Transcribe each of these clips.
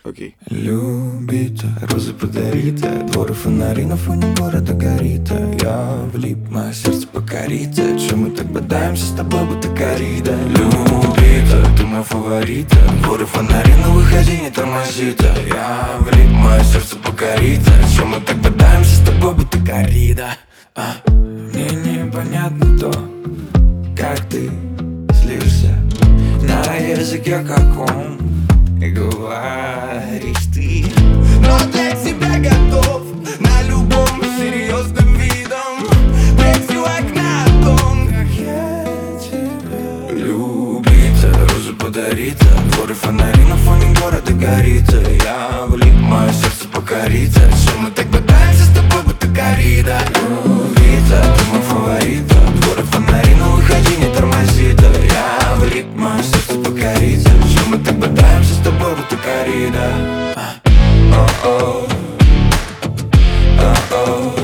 Окей. Любите, розы подарите, дворы фонари на фоне города горит. Я влип, мое сердце покорит. Чем мы так бодаемся с тобой, будто коррида. Любите, ты моя фаворита, дворы фонари, но выходи, не тормозит. Я влип, мое сердце покорит. Чем мы так бодаемся с тобой, будто коррида. Мне непонятно то, как ты злишься на языке каком и говоришь ты, но для тебя готов на любом серьезным видом прийти у окна о том, как я тебя любить. Розы подарит, дворы фонари на фоне города горит. Я влип, мое сердце покорит. Все мы так бодаемся с тобой, будто коррида. Любить, ты мой фаворит, дворы фонари, но выходи, не тормозит. Я влип, мое сердце покорит. Все мы так бодаемся с тобой, будто коррида. О-о. О-о.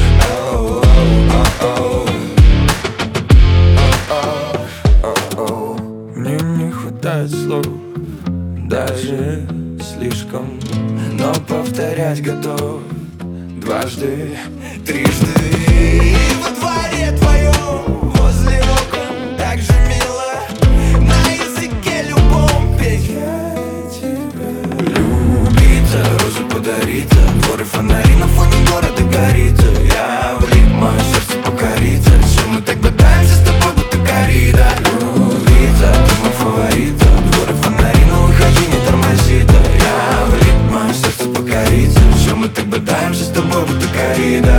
О-о. Мне не хватает слов, даже слишком, но повторять готов дважды, трижды. И во дворе твоем, возле окон, так же мило на языке любом петь. Я тебя любить, розы подарит, дворы фонари на фоне города горит. Я влип, мое сердце покорит. Все мы так бодаемся с тобой, будто коррида. Любить, ты мой фаворит, дворы фонари, но выходи, не тормозит. Я влип, мое сердце покорит. Все мы так бодаемся с тобой, будто коррида.